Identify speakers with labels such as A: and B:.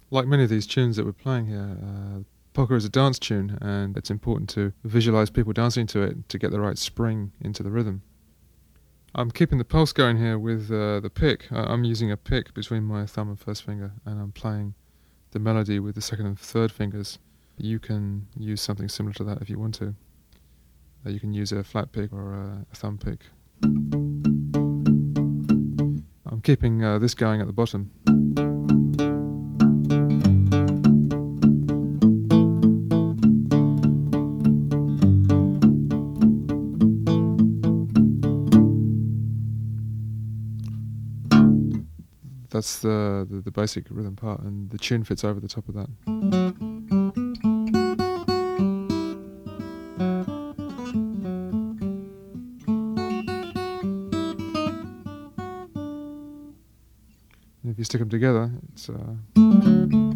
A: Like many of these tunes that we're playing here, polka is a dance tune, and it's important to visualize people dancing to it to get the right spring into the rhythm. I'm keeping the pulse going here with the pick. I'm using a pick between my thumb and first finger, and I'm playing the melody with the second and third fingers. You can use something similar to that if you want to. You can use a flat pick or a thumb pick. I'm keeping this going at the bottom. That's the basic rhythm part, and the tune fits over the top of that. And if you stick them together, it's